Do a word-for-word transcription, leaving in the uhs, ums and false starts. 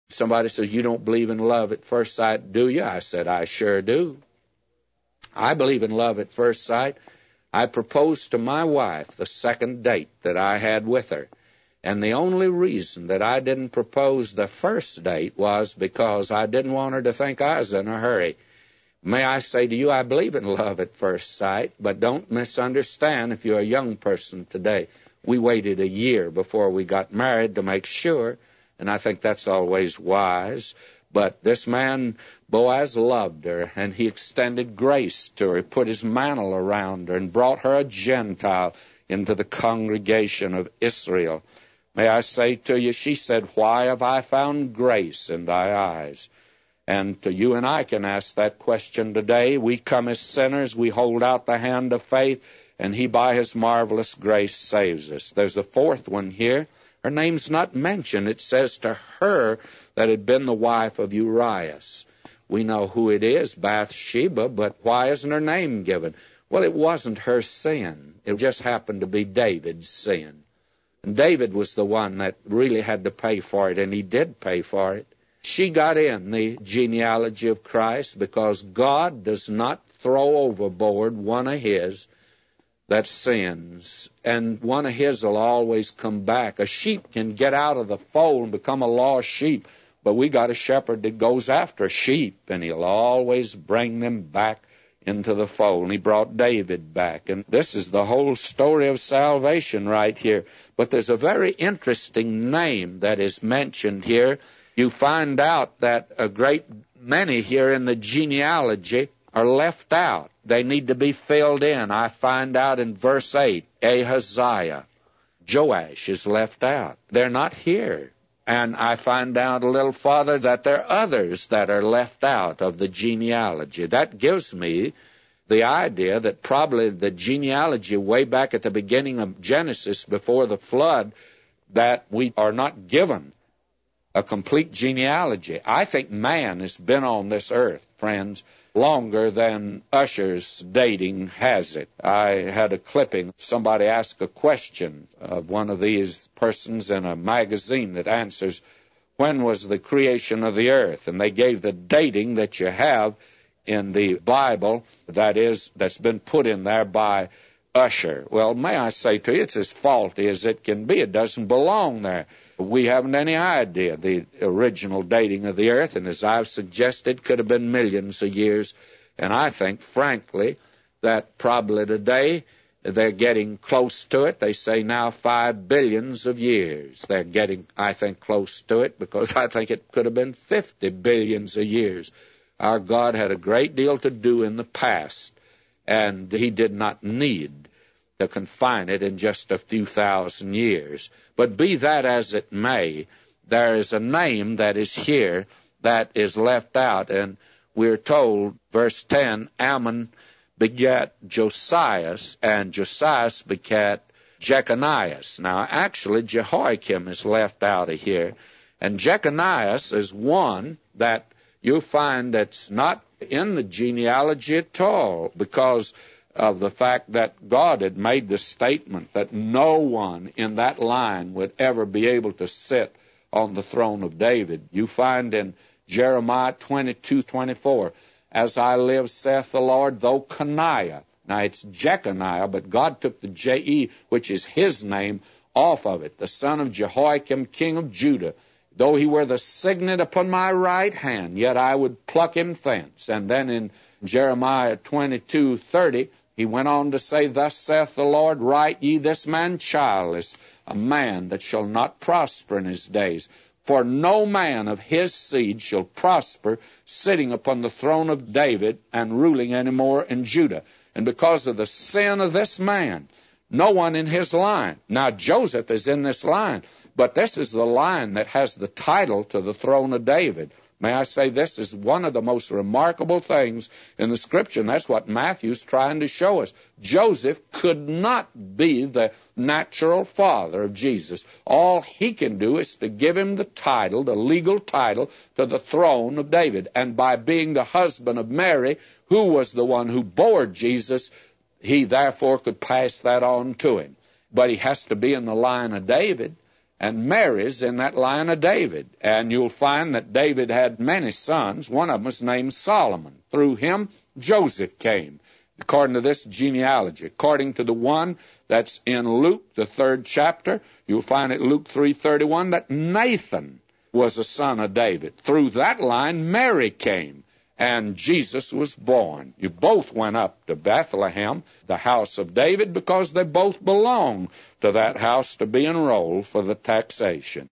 Somebody says, you don't believe in love at first sight, do you? I said, I sure do. I believe in love at first sight. I proposed to my wife the second date that I had with her. And the only reason that I didn't propose the first date was because I didn't want her to think I was in a hurry. May I say to you, I believe in love at first sight, but don't misunderstand if you're a young person today. We waited a year before we got married to make sure, and I think that's always wise. But this man, Boaz, loved her, and he extended grace to her. He put his mantle around her and brought her a Gentile into the congregation of Israel. May I say to you, she said, why have I found grace in thy eyes? And to you and I can ask that question today. We come as sinners, we hold out the hand of faith, and he by his marvelous grace saves us. There's a fourth one here. Her name's not mentioned. It says to her that had been the wife of Urias. We know who it is, Bathsheba, but why isn't her name given? Well, it wasn't her sin. It just happened to be David's sin. And David was the one that really had to pay for it, and he did pay for it. She got in the genealogy of Christ because God does not throw overboard one of his that sins, and one of his will always come back. A sheep can get out of the fold and become a lost sheep, but we got a shepherd that goes after sheep, and he'll always bring them back into the fold. And he brought David back, and this is the whole story of salvation right here. But there's a very interesting name that is mentioned here. You find out that a great many here in the genealogy are left out. They need to be filled in. I find out in verse eight, Ahaziah, Joash is left out. They're not here. And I find out a little farther that there are others that are left out of the genealogy. That gives me the idea that probably the genealogy way back at the beginning of Genesis before the flood, that we are not given a complete genealogy. I think man has been on this earth, friends, longer than Usher's dating has it. I had a clipping. Somebody asked a question of one of these persons in a magazine that answers, when was the creation of the earth? And they gave the dating that you have in the Bible, that is, that's been put in there by Usher. Well, may I say to you, it's as faulty as it can be. It doesn't belong there. We haven't any idea the original dating of the earth, and as I've suggested, could have been millions of years. And I think, frankly, that probably today they're getting close to it. They say now five billions of years. They're getting, I think, close to it, because I think it could have been fifty billions of years. Our God had a great deal to do in the past, and he did not need to confine it in just a few thousand years. But be that as it may, there is a name that is here that is left out, and we're told, verse ten, Ammon begat Josias, and Josias begat Jeconias. Now, actually, Jehoiakim is left out of here, and Jeconias is one that you'll find that's not in the genealogy at all, because of the fact that God had made the statement that no one in that line would ever be able to sit on the throne of David. You find in Jeremiah twenty-two twenty-four, as I live, saith the Lord, though Coniah, now it's Jeconiah, but God took the J E, which is his name, off of it, the son of Jehoiakim, king of Judah, though he were the signet upon my right hand, yet I would pluck him thence. And then in Jeremiah twenty-two thirty, he went on to say, thus saith the Lord, write ye, this man childless, a man that shall not prosper in his days. For no man of his seed shall prosper, sitting upon the throne of David and ruling any more in Judah. And because of the sin of this man, no one in his line. Now Joseph is in this line, but this is the line that has the title to the throne of David. May I say, this is one of the most remarkable things in the Scripture, and that's what Matthew's trying to show us. Joseph could not be the natural father of Jesus. All he can do is to give him the title, the legal title, to the throne of David. And by being the husband of Mary, who was the one who bore Jesus, he therefore could pass that on to him. But he has to be in the line of David. And Mary's in that line of David. And you'll find that David had many sons. One of them was named Solomon. Through him, Joseph came, according to this genealogy. According to the one that's in Luke, the third chapter, you'll find at Luke three thirty-one that Nathan was a son of David. Through that line, Mary came, and Jesus was born. You both went up to Bethlehem, the house of David, because they both belong to that house to be enrolled for the taxation.